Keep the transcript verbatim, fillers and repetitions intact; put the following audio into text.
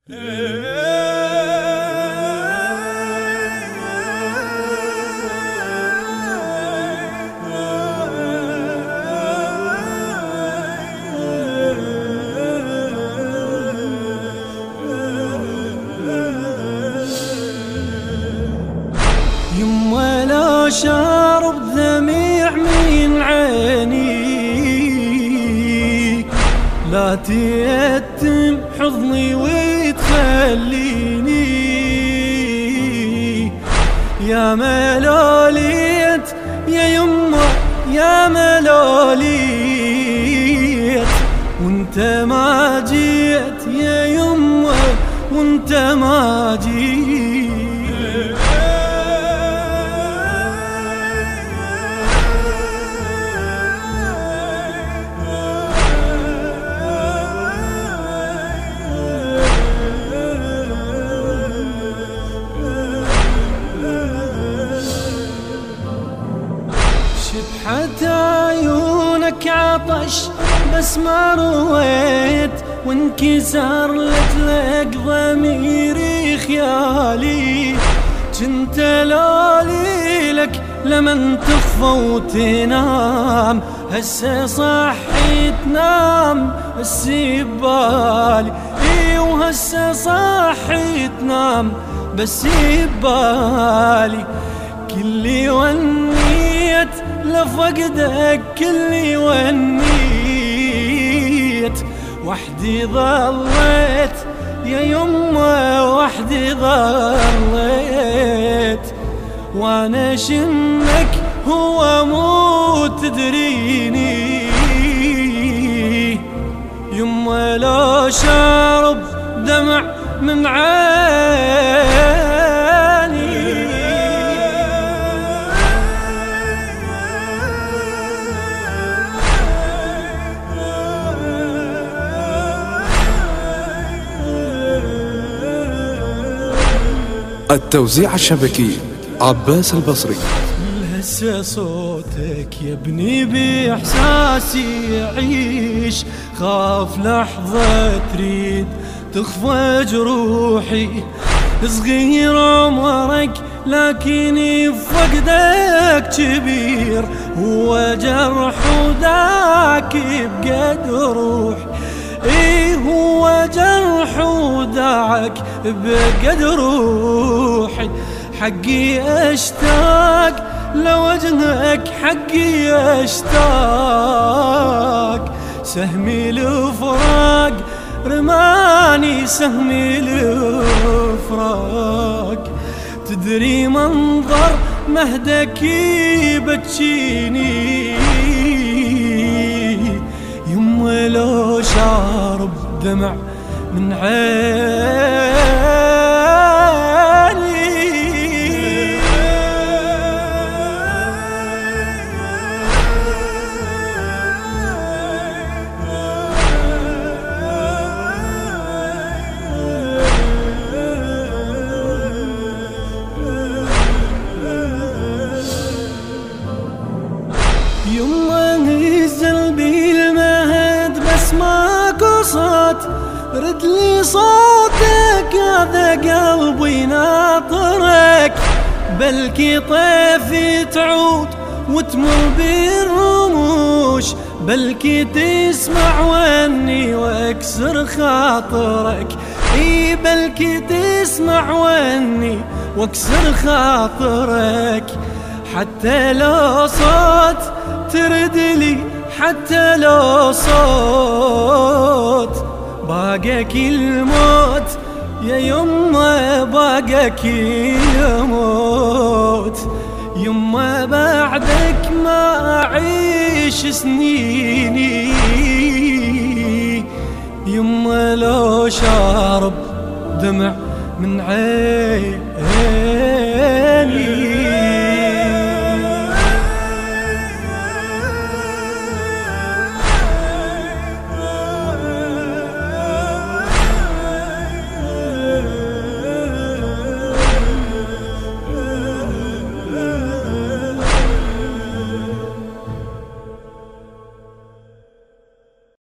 يما لا شارب دميع من عيني، لا تيتم حضني وتخليني يا ملاليت يا يما يا ملاليت، وانت ما جيت يا يما وانت ما جيت. شبحة عيونك عطش بس ما رويت، وانكسر لك ضميري خيالي، جنت لالي لك لمن تخفى وتنام، هسه صحي تنام بس ببالي، اي وهسه صحي تنام بس ببالي، كلي ونيت لفقدك كلي ونيت، وحدي ظليت يا يما وحدي ظليت، وانا شمك هو مو تدريني، يما لا شارب دمع من عيني. التوزيع الشبكي عباس البصري. هسه صوتك يا ابني بإحساسي يعيش، خاف لحظة تريد تخفى جروحي، صغير عمرك لكني فقدك كبير، هو جرح وداك بقد روحي، ايه هو جرح وداعك بقد روحي، حقي اشتاق لوجهك حقي اشتاق، سهمي الفراق رماني سهمي الفراق، تدري منظر مهدك يبكيني، يما لو شارب دمع من عيني. يما نزل بالمهد بس ما قصت، رد لي صوتك هذا قلبي ناطرك، بلكي طيفي تعود وتمر بالرموش، بلكي تسمع وني واكسر خاطرك، اي بلكي تسمع وني واكسر خاطرك، حتى لو صوت ترد لي حتى لو صوت، باقك الموت يا يما باقك الموت، يما بعدك ما أعيش سنيني، يما لو شارب دمع من عيني.